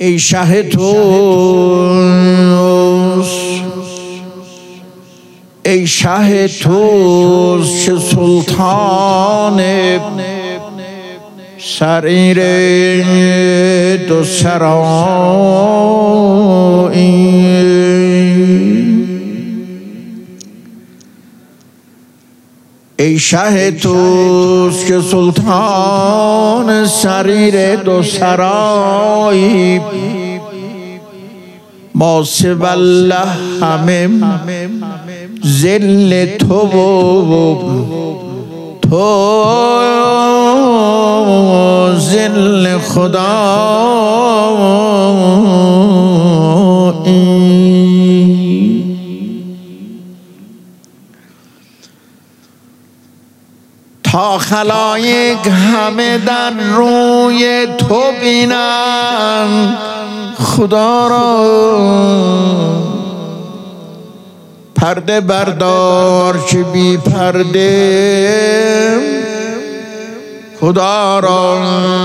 ای شه توست، ای شه توست که سلطان سریر دو سرایی. ای شه توست که سلطان سریر دو سرایی. ما سوی الله همه ذل تو ذل خدایی. تا خلایق همه در روی تو بینن خدا را. پرده بردار که بی پرده خدا را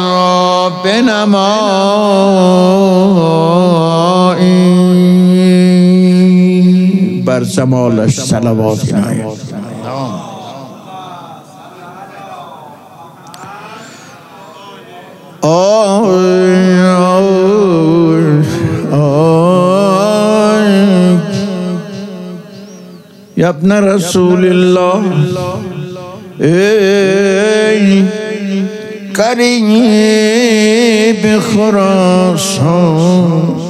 بنمایی. بر زمالش صلوات نهید. یا ابن رسول الله ای قریب خراسان،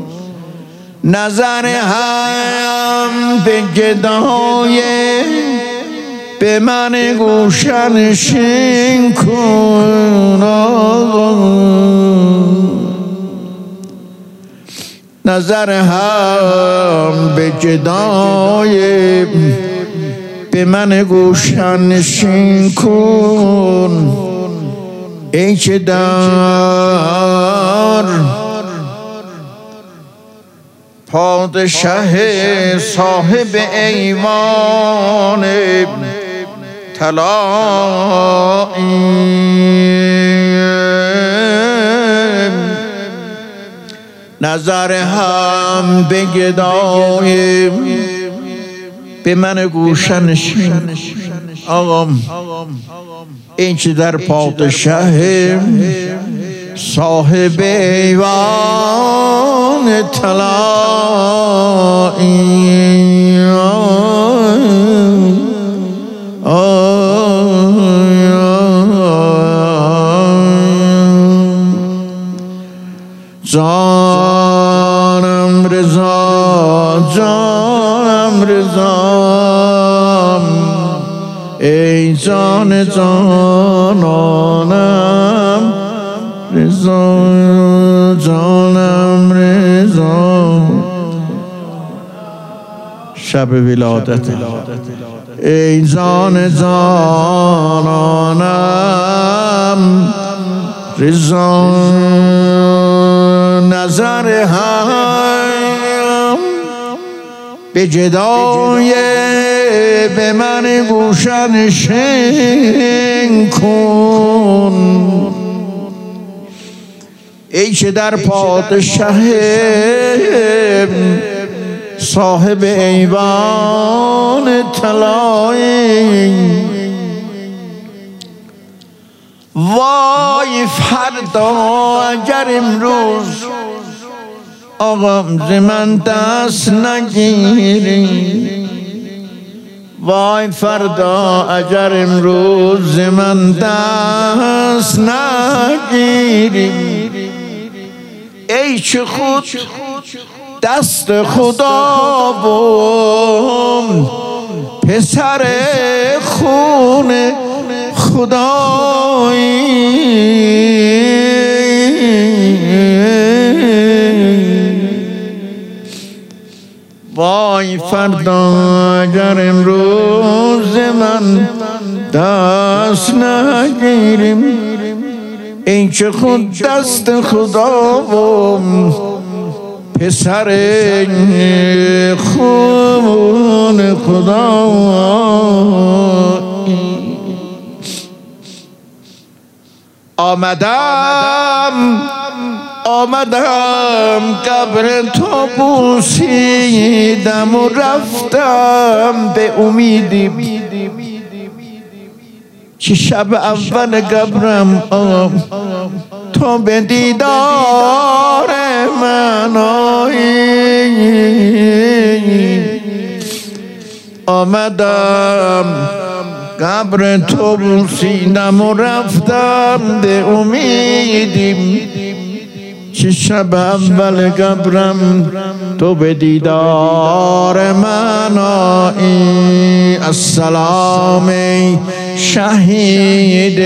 نظر هم به گدای به من گوشنشین کن. نظر هم به گدای به من گوشنشین کن. ای که در پادشه صاحب ایوان طلایی. نظر هم به گدای به من گوشنشین. آقام این که در پادشه صاحب ایوان طلایی. جانم رضا، جانم رضا، ای جان جانانم رضا، جانم رضا. شب ولادت ای جان جانانم رضا. نظر هم به جدای به من گوشنشین کن. ای که در پادشه صاحب ایوان طلایی. وای فردا اگر امروز آقام ز من دست نگیری. وای فردا اگر امروز ز من دست نگیری. ای چه خود دست خدا بوم پسر خون خدایی. وای فردا اگر امروز من دست نگیریم. این که خود دست خدا و پسر خون خدا. آمدم قبر تو بوسیدم و رفتم به امیدی چه شب اول قبرم تو به دیدار من آمدم قبر تو بوسیدم و رفتم به امیدی چه شب اول قبرم تو به دیدار من آیی. السلام شهید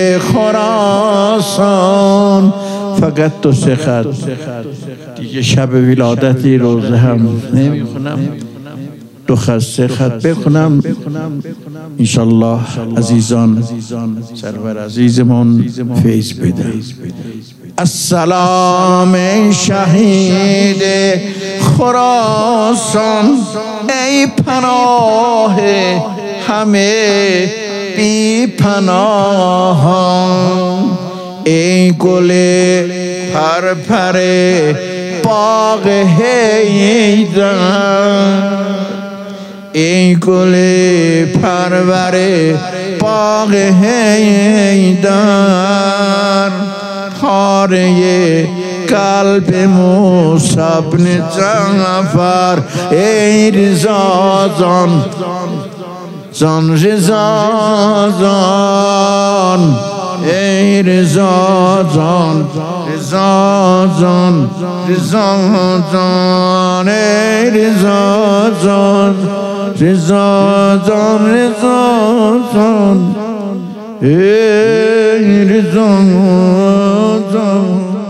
خراسان. فقط تو سه خط دیگه شب ولادتی روزه هم نمیخونم، دو خط سه خط بخونم انشالله. عزیزان سرور عزیزمون فیض بده. السلام شهید خراسان، ای پناه همه بی پناهان، ای گل پرپر باغ حیدر، ای گل پرور باغ حیدر، پاره قلب موسی بن جعفر، ای رضا جان جان رضا جان، ای رضا جان رضا جان رضا جان، ای رضا جان رضا جان رضا جان، ای رضا جان.